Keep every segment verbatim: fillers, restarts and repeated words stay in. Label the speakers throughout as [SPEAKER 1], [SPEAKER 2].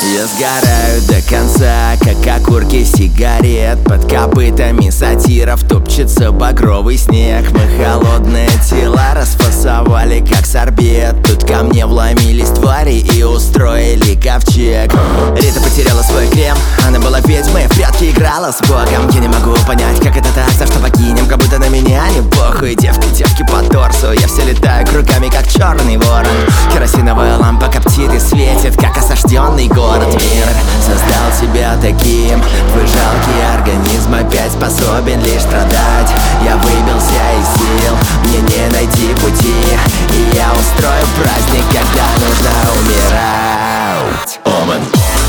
[SPEAKER 1] Я сгораю до конца, как окурки сигарет. Под копытами сатиров топчется багровый снег. Мы холодные тела расфасовали, как сорбет. Тут ко мне вломились твари и устроили ковчег. Рита потеряла свой крем, она была ведьмой, в прятки играла с Богом. Я не могу понять, как это так, за что покинем, как будто на меня не похуй. Девки, девки по торсу, я все летаю кругами, как черный ворон. Керосиновая лампа коптит и светит, как осажденный город. Мир создал тебя таким, твой жалкий организм опять способен лишь страдать. Я выбился из сил, мне не найти пути, и я устрою праздник, когда нужно умирать. Омен.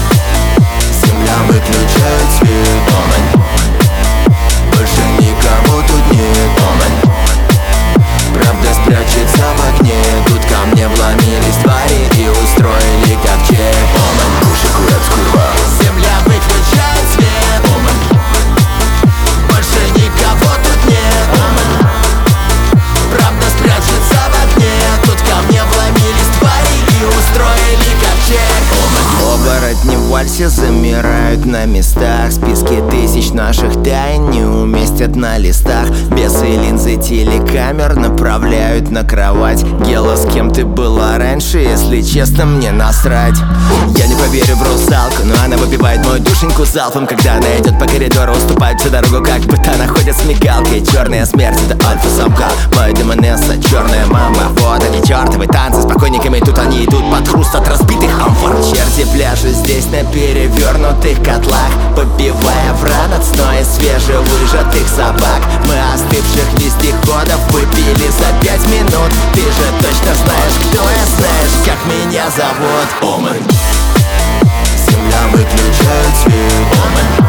[SPEAKER 1] Земля выключает свет. Омен. Больше никого тут нет. Омен. Правда спрячется в окне. Тут ко мне вломились твари и устроили ковчег. Омен. Уши курят скурва. Земля выключает свет. Омен. Больше никого тут нет. Омен. Правда спрячется в окне. Тут ко мне вломились твари и устроили ковчег. Омен. Оборотни в вальсе замирают на местах. Списки тысяч наших тайн не уместят на листах. Бесы линзы телекамер направляют на кровать. Гела, с кем ты была раньше, если честно, мне насрать. Я не поверю в русалку, но она выпивает мою душеньку залпом. Когда она идет по коридору, уступает всю дорогу, как будто она ходит с мигалкой. Черная смерть — это альфа-самка, моя демонесса, черная мама. Вот они, чертовы танцы с покойниками, тут они идут под хруст от разбитых амфор. Черти пляшут здесь на перевернутых котлах, попивая вран от сноя свежевыжатых собак. Мы остывших вездеходов выпили за пять минут. Ты же точно знаешь, кто я, знаешь, как меня зовут. Омен. Земля выключает свет. Омен.